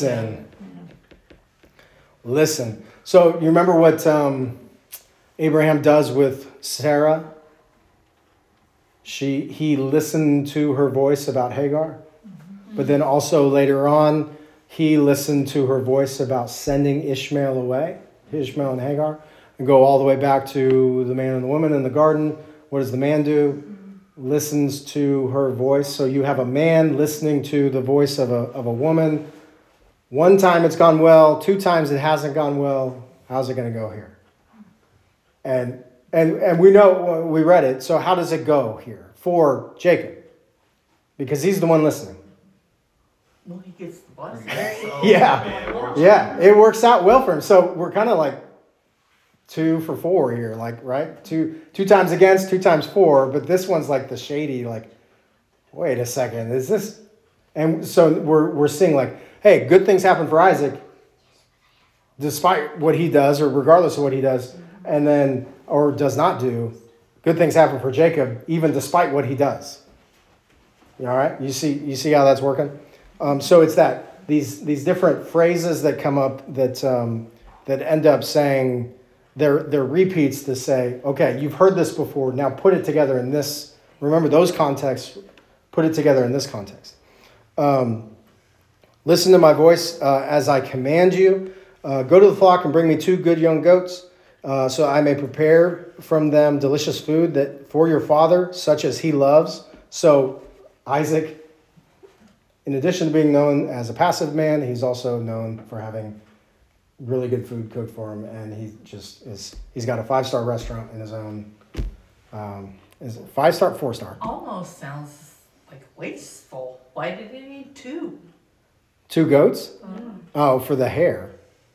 listen. So you remember what Abraham does with Sarah? He listened to her voice about Hagar, but then also later on, he listened to her voice about sending Ishmael and Hagar, and go all the way back to the man and the woman in the garden. What does the man do? Listens to her voice. So you have a man listening to the voice of a woman. One time it's gone well, 2 times it hasn't gone well. How's it going to go here? And we know, we read it, so how does it go here for Jacob? Because he's the one listening. Well, he gets the blessing. Yeah, it works out well for him. So we're kind of like 2 for 4 here, like, right? Two times against, 2 times for, but this one's like the shady, like, wait a second, is this? And so we're seeing like, hey, good things happen for Isaac, despite what he does, or regardless of what he does, and then, or does not do. Good things happen for Jacob, even despite what he does. You all right? You see how that's working? So it's that these different phrases that come up that end up saying they're repeats to say, okay, you've heard this before. Now put it together in this. Remember those contexts. Put it together in this context. Listen to my voice as I command you. Go to the flock and bring me 2 good young goats, so I may prepare from them delicious food that for your father, such as he loves. So Isaac, in addition to being known as a passive man, he's also known for having really good food cooked for him, and he's got a 5-star restaurant in his own. Is it 5-star, 4-star? Almost sounds like wasteful. Why did he need 2? 2 goats? Oh, for the hair.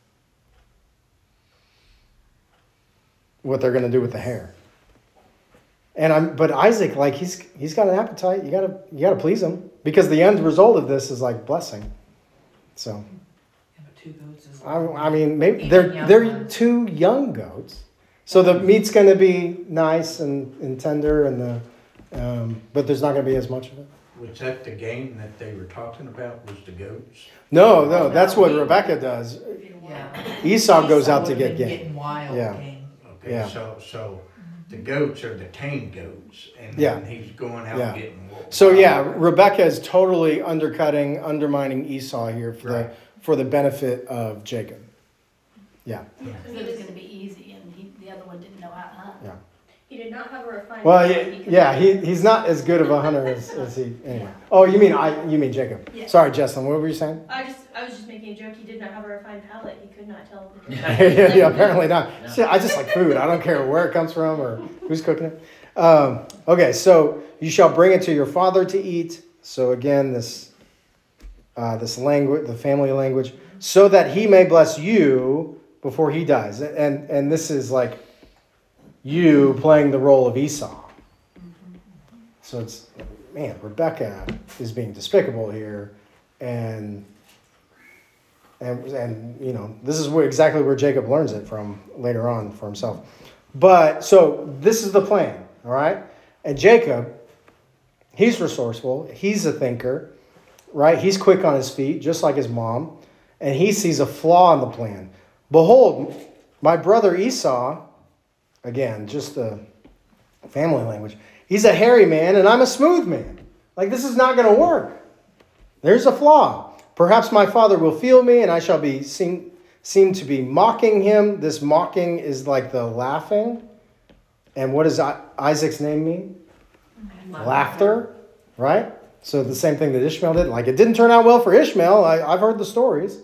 What they're going to do with the hair. But Isaac, like, he's got an appetite. You gotta please him, because the end result of this is like blessing. So, Yeah, but 2 goats is. I mean, maybe Even they're young ones. 2 young goats. So the meat's going to be nice and tender, and but there's not going to be as much of it. Was that the game that they were talking about, was the goats? No, that's what Rebecca does. Yeah. Esau goes out to would've get been game. Getting wild Yeah. game. Okay, Yeah. so the goats are the tame goats, and Yeah. then he's going out Yeah. getting wolves. So yeah, Rebecca is totally undermining Esau here Right. for the benefit of Jacob. Yeah. Because it was gonna be easy and the other one didn't know how to hunt. He did not have a refined. Well, palate. He could yeah, not- he's not as good of a hunter as he. Anyway. Oh, you mean Jacob? Yeah. Sorry, Jesselyn. What were you saying? I was just making a joke. He did not have a refined palate. He could not tell the Yeah. difference. yeah, apparently not. Yeah. See, I just like food. I don't care where it comes from or who's cooking it. Okay, so you shall bring it to your father to eat. So again, this language, the family language, so that he may bless you before he dies. And this is like you playing the role of Esau. So it's, man, Rebecca is being despicable here, and you know, this is exactly where Jacob learns it from later on for himself. But so this is the plan, all right? And Jacob, he's resourceful, he's a thinker, right? He's quick on his feet, just like his mom, and he sees a flaw in the plan. Behold, my brother Esau, again, just the family language, he's a hairy man and I'm a smooth man. Like, this is not going to work. There's a flaw. Perhaps my father will feel me and I shall be seem to be mocking him. This mocking is like the laughing. And what does Isaac's name mean? Laughter, right? So the same thing that Ishmael did. Like, it didn't turn out well for Ishmael. I've heard the stories.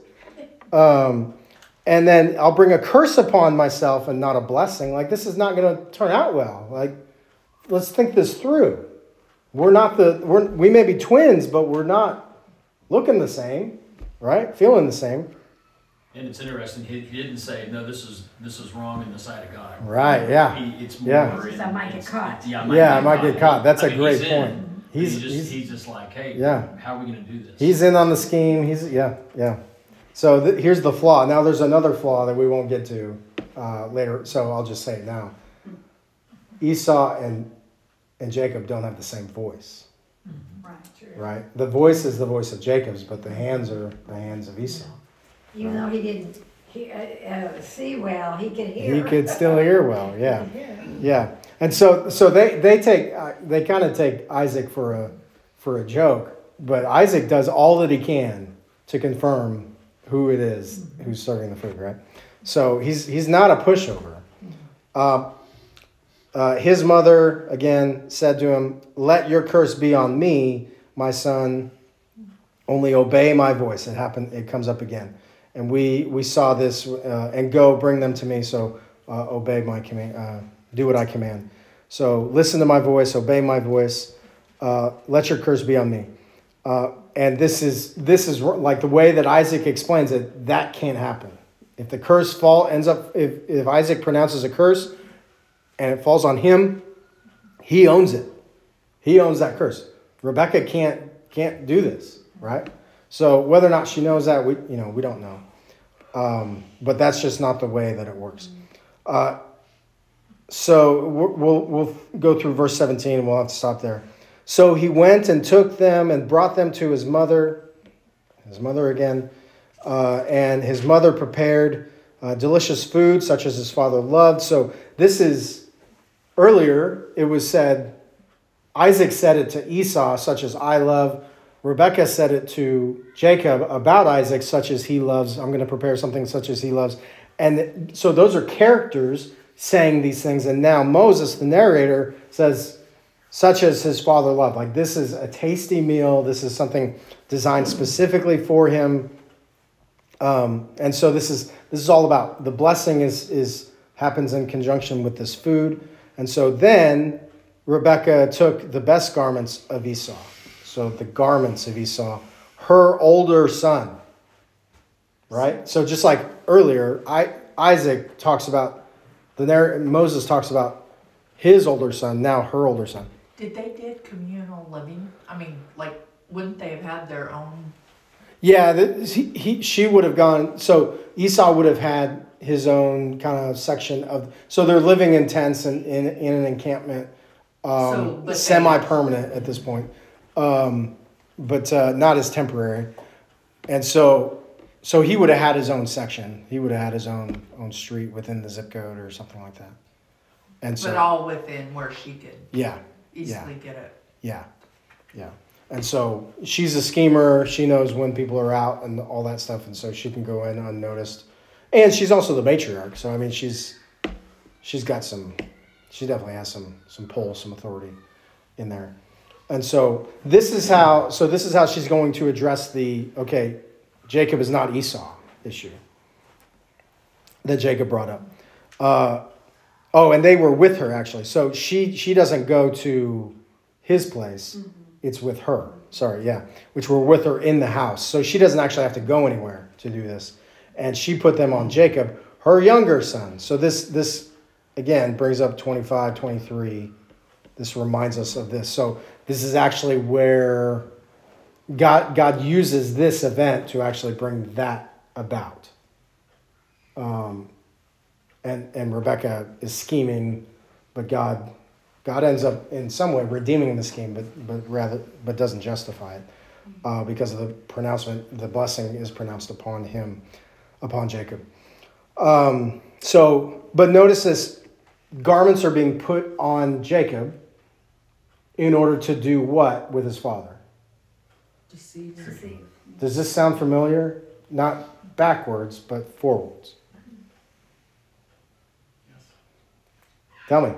And then I'll bring a curse upon myself and not a blessing. Like, this is not going to turn out well. Like, let's think this through. We may be twins, but we're not looking the same, right? Feeling the same. And it's interesting, he didn't say, no, this is wrong in the sight of God. Right, yeah. It's more Yeah. in- I might get it's- caught. Yeah, I might get caught. That's I a mean, great he's in, point. but He's he's just like, hey, Yeah. how are we going to do this? He's in on the scheme. Yeah. So here's the flaw. Now there's another flaw that we won't get to later, so I'll just say it now. Esau and Jacob don't have the same voice, right? The voice is the voice of Jacob's, but the hands are the hands of Esau. Even though he didn't see well, he could hear. He could still hear well, yeah. He could hear. Yeah, and so they kind of take Isaac for a joke, but Isaac does all that he can to confirm who it is who's serving the food, right? So he's not a pushover. His mother again said to him, "Let your curse be on me, my son. Only obey my voice." It comes up again, and we saw this. And go bring them to me. So obey my command. Do what I command. So listen to my voice, obey my voice. Let your curse be on me. And this is like the way that Isaac explains it. That can't happen. If the curse if Isaac pronounces a curse and it falls on him, he owns it. He owns that curse. Rebecca can't do this, right? So whether or not she knows that, we don't know. But that's just not the way that it works. So we'll go through verse 17 and we'll have to stop there. So he went and took them and brought them to his mother again, and his mother prepared delicious food such as his father loved. So this is, earlier it was said, Isaac said it to Esau, such as I love. Rebekah said it to Jacob about Isaac, such as he loves. I'm going to prepare something such as he loves. And so those are characters saying these things. And now Moses, the narrator, says, such as his father loved. Like, this is a tasty meal. This is something designed specifically for him. And so this is all about the blessing happens in conjunction with this food. And so then Rebekah took the best garments of Esau. So the garments of Esau, her older son, right? So just like earlier, Isaac talks about, Moses talks about his older son, now her older son. Did communal living? I mean, like, wouldn't they have had their own? Yeah, she would have gone. So Esau would have had his own kind of section of. So they're living in tents and in an encampment, But they- semi-permanent at this point, but not as temporary. And so he would have had his own section. He would have had his own street within the zip code or something like that. And so But all within where she could yeah. easily get it. Yeah, yeah. And so she's a schemer. She knows when people are out and all that stuff, and so she can go in unnoticed. And she's also the matriarch, so I mean, she's got some. She definitely has some pull, some authority in there. And so this is how she's going to address the Jacob is not Esau issue that Jacob brought up. And they were with her actually. So she doesn't go to his place. Mm-hmm. It's with her. Sorry, yeah. Which were with her in the house. So she doesn't actually have to go anywhere to do this. And she put them on Jacob, her younger son. So this again brings up 25, 23. This reminds us of this. So this is actually where God uses this event to actually bring that about. And Rebecca is scheming, but God ends up in some way redeeming the scheme, but doesn't justify it because of the pronouncement. The blessing is pronounced upon him, upon Jacob. But notice this: garments are being put on Jacob in order to do what with his father? Deceive. Does this sound familiar? Not backwards, but forwards. Tell me.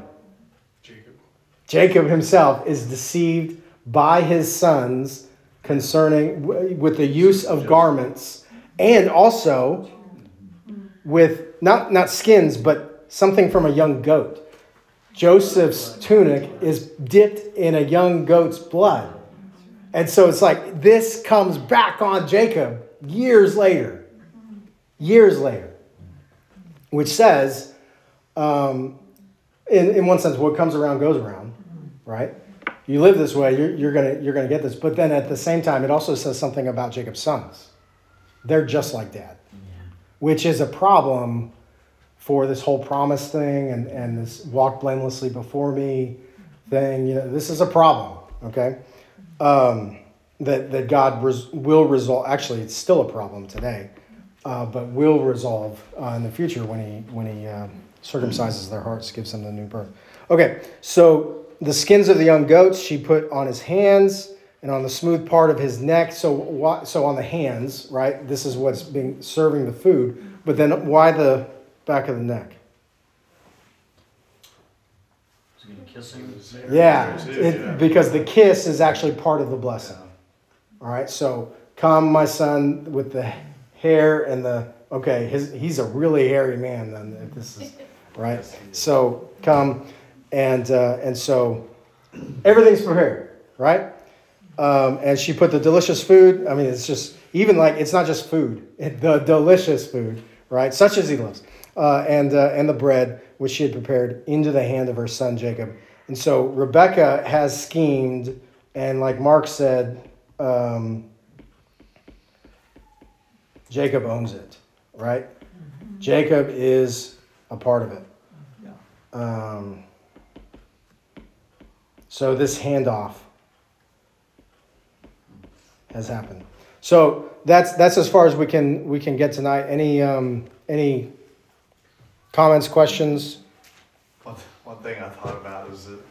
Jacob himself is deceived by his sons concerning with the use of garments, and also with not skins, but something from a young goat. Joseph's tunic is dipped in a young goat's blood. And so it's like this comes back on Jacob years later, which says, in one sense, what comes around goes around, right? You live this way, you're gonna get this. But then at the same time, it also says something about Jacob's sons. They're just like dad, which is a problem for this whole promise thing and this walk blamelessly before me thing. You know, this is a problem, okay? That God will resolve. Actually, it's still a problem today, but will resolve in the future when he circumcises their hearts, gives them the new birth. Okay, so the skins of the young goats she put on his hands and on the smooth part of his neck. So on the hands, right? This is what's being serving the food. But then why the back of the neck? Is he gonna kiss him? Yeah, because the kiss is actually part of the blessing. All right, so come, my son, with the hair and the he's a really hairy man. Then if this is right. So come, and so everything's prepared, right? And she put the delicious food. I mean, it's just even like it's not just food, the delicious food, right? Such as he loves, and the bread which she had prepared into the hand of her son Jacob. And so Rebecca has schemed, and like Mark said, Jacob owns it, right? Mm-hmm. Jacob is a part of it. Yeah. So this handoff has happened. So that's as far as we can get tonight. Any comments, questions? One thing I thought about is that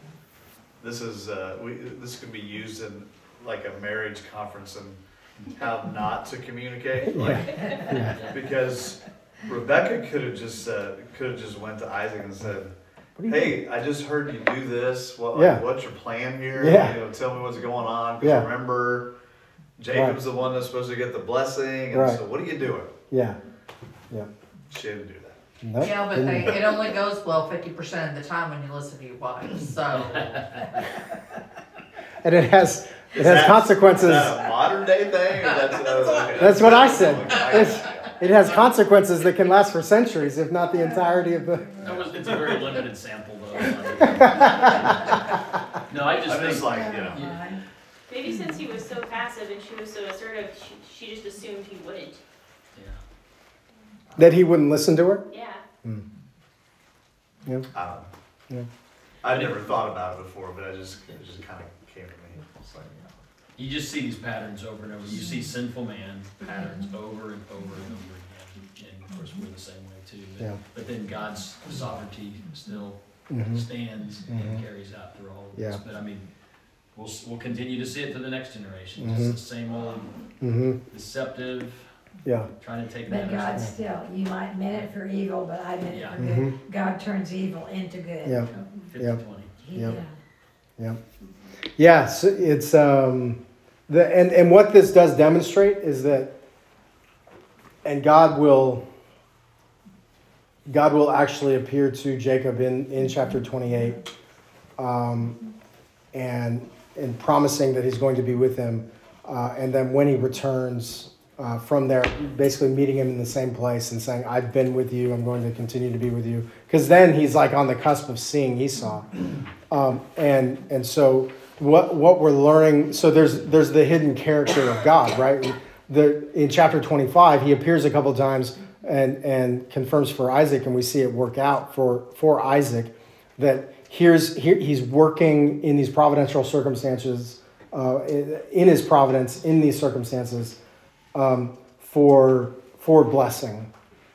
this could be used in like a marriage conference and how not to communicate, because Rebecca could have just went to Isaac and said, "Hey, I just heard you do this. What's your plan here? Yeah. Tell me what's going on. Because remember, Jacob's the one that's supposed to get the blessing, and so what are you doing?" Yeah. She didn't do that. Nope. Yeah, but it only goes well 50% of the time when you listen to your wife. So. And it has consequences. Is that a modern day thing? Or that's what I said. It has consequences that can last for centuries, if not the entirety of the. It's a very limited sample, though. No, I just think Maybe since he was so passive and she was so assertive, she just assumed he wouldn't. Yeah. That he wouldn't listen to her? Yeah. I don't know. Yeah. I've never thought about it before, but it just kind of came to me. It's like, You just see these patterns over and over. You see sinful man patterns over and over and over again. And of course, we're the same way too. But, Yeah. but then God's sovereignty still Mhm. stands and carries out through all of this. Yeah. But I mean, we'll continue to see it to the next generation. Mhm. Just the same old Mm-hmm. deceptive, Yeah. trying to take But God matters. still, you might meant it for evil, but I meant it Yeah. for good. Mhm. God turns evil into good. Yeah. 50-20. He- Yeah. yeah. Yeah, so it's and what this does demonstrate is that, and God will actually appear to Jacob in chapter 28, and promising that he's going to be with him, and then when he returns from there, basically meeting him in the same place and saying, "I've been with you. I'm going to continue to be with you." Because then he's like on the cusp of seeing Esau, and so what we're learning. So there's the hidden character of God, right? In chapter 25, he appears a couple of times and confirms for Isaac, and we see it work out for Isaac that he's working in these providential circumstances, in his providence in these circumstances, for blessing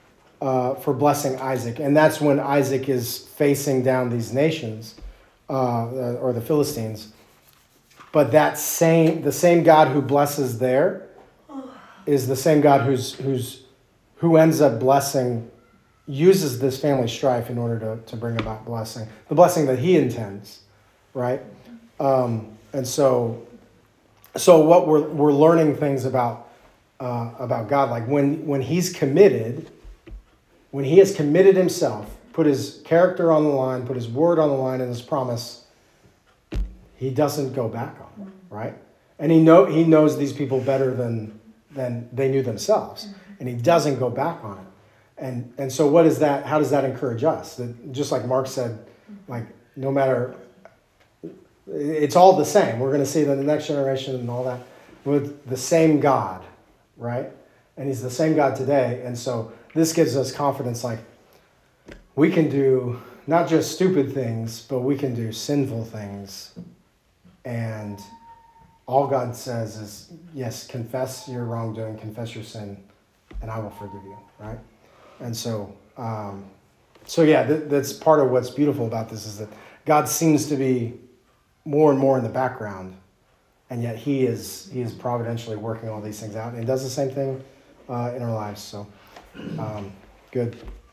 Isaac, and that's when Isaac is facing down these nations, or the Philistines. But the same God who blesses there is the same God who ends up blessing, uses this family strife in order to bring about blessing, the blessing that he intends, right? And so what we're learning things about God, like when he's committed, when he has committed himself, put his character on the line, put his word on the line and his promise, he doesn't go back on it, right? And he knows these people better than they knew themselves, and he doesn't go back on it. And so what is that? How does that encourage us? That, just like Mark said, like no matter, it's all the same. We're going to see that in the next generation and all that with the same God, right? And he's the same God today. And so this gives us confidence, like we can do not just stupid things, but we can do sinful things. And all God says is, yes, confess your wrongdoing, confess your sin, and I will forgive you, right? And so, that's part of what's beautiful about this, is that God seems to be more and more in the background, and yet He is providentially working all these things out, and does the same thing in our lives. So, good.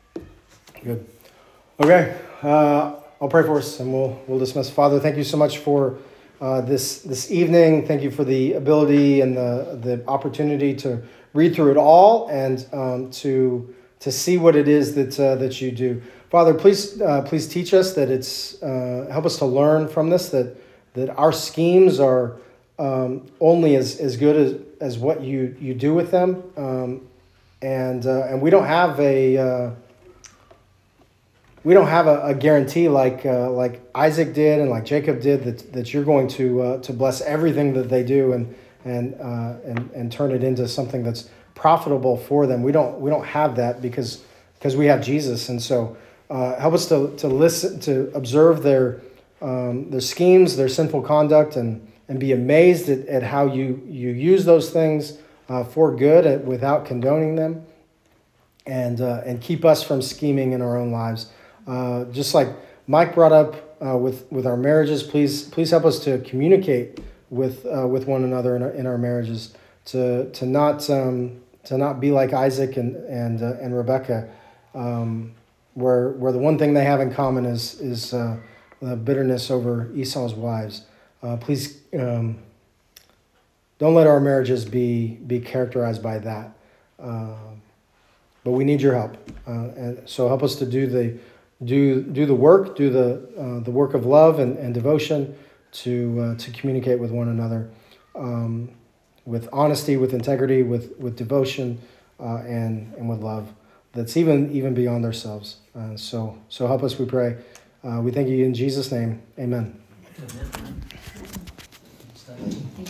Okay, I'll pray for us, and we'll dismiss. Father, thank you so much for this evening. Thank you for the ability and the opportunity to read through it all and to see what it is that you do. Father, please teach us that it's help us to learn from this, that our schemes are only as good as what you do with them, and we don't have a guarantee like Isaac did and like Jacob did that you're going to bless everything that they do and turn it into something that's profitable for them. We don't have that because we have Jesus, and so help us to listen, to observe their schemes, their sinful conduct, and be amazed at how you use those things for good without condoning them, and keep us from scheming in our own lives. Just like Mike brought up with our marriages, please help us to communicate with one another in our marriages, to not be like Isaac and Rebecca, where the one thing they have in common is bitterness over Esau's wives. Please don't let our marriages be characterized by that. But we need your help, and so help us to do the work, do the work of love and devotion to communicate with one another, with honesty, with integrity, with devotion, and with love that's even beyond ourselves. So help us, we pray. We thank you in Jesus' name. Amen. Amen.